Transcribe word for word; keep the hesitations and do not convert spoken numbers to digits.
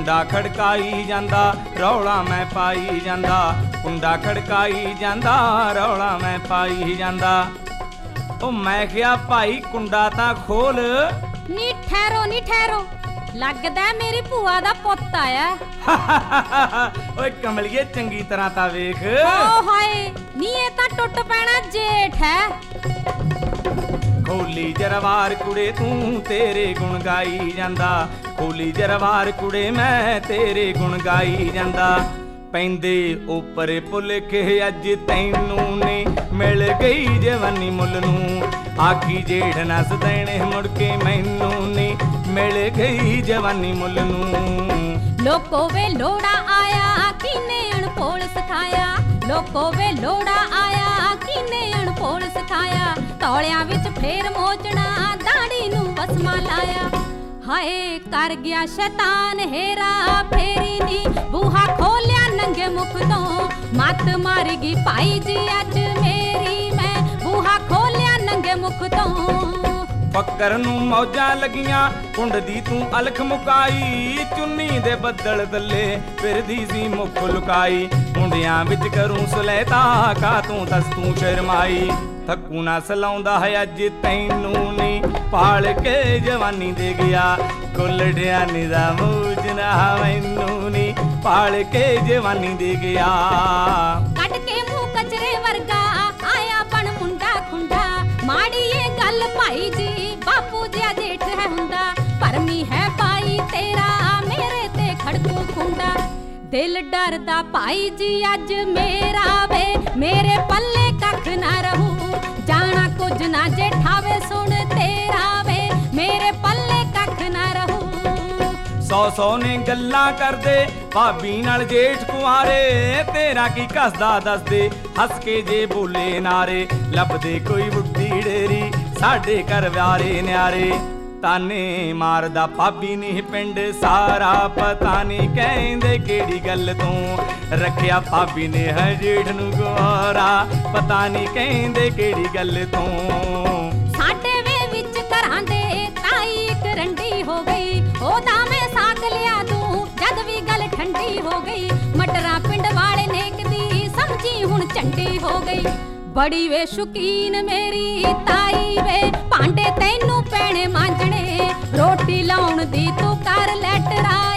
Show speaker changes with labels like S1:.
S1: कुंडा खड़काई जांदा रौला मैं पाई जांदा, कुंडा खड़काई जांदा रौला मैं पाई जांदा। ओ मैं क्या भाई कुंडा तां खोल।
S2: नी ठहरो नी ठहरो, लगदा मेरी भूआ दा पुत्त आया।
S1: ओए कमलिए चंगी तरह ता वेख।
S2: ओ हाय नी ये तां टुट पैना जेठ है।
S1: खोली जरवार कुड़े तू तेरे गुण गाई जांदा, खोली जरवार कुड़े मैं तेरे गुण गाई जांदा। पैंदे ऊपर पुल के अज तैनू ने मिल गई जवानी मुल नू, आखी जेठ नस देने मुड़ के मैनू ने मिल गई जवानी मुल नू।
S2: लोको वे लोड़ा आया किने अणभोल सिखाया, लोको वे लोड़ा आया किने अणभोल सिखाया। तौलियां विच फेर मोचना दाड़ी नू वसमा लाया। हाय कर गया शैतान हेरा फेरी नी, बूहा खोलिया नंगे मुख तो मत मार गई भाई जी अज मेरी मैं, बूहा खोलिया नंगे मुख तो।
S1: पक्कर नू मौजां लगियां कुंड दी तू अलख मुकाई, चुन्नी दे बदल तले फिरदी सी मुख लुकाई। मुंडियां विच करूं सुलैता का तू दस तू शर्माई, थकू ना सलाउंदा है अज तैनू नी पाल के जवानी दे गया। कुलड़िया निदा मूजना मैनू नी पाल के जवानी दे गया।
S2: कट के मुंह कचरे वर्गा आया बन मुंडा खुंडा, माड़ी ये गल भाई जी बापू जिया जेठ है हुंदा। परमी है भाई तेरा मेरे ते खड़कू खुंडा, दिल डरदा भाई जी अज मेरा वे मेरे पल्ले कख ना रहू। जाना कुछ ना जेठावे सुन तेरा वे मेरे पल्ले कख ना रहू।
S1: सौ सौ ने गल्लां करदे भाभी नाल जेठ कुआरे, तेरा की कसदा दस दे हस के जे बोले नारे। लभदे कोई बुढ़ी डेरी साडे घर व्यारे न्यारे, ताने मारदा भाभी नी पिंड सारा। पता नी कहंदे केड़ी गल तों रखिया भाभी ने है जेठ नू गोरा, पता नी कहंदे केड़ी गल तों।
S2: साडे वे विच घरां दे ताई इक रंडी हो गई, ओदा मैं साग लिया दूं जद भी गल ठंडी हो गई। मटरा पिंड वाले ने कदी समझी हुण चंडी हो गई। बड़ी वे शौकीन मेरी ताई वे भांडे तैनू पैणे मांजणे, रोटी लाउण दी तू कर लैटरा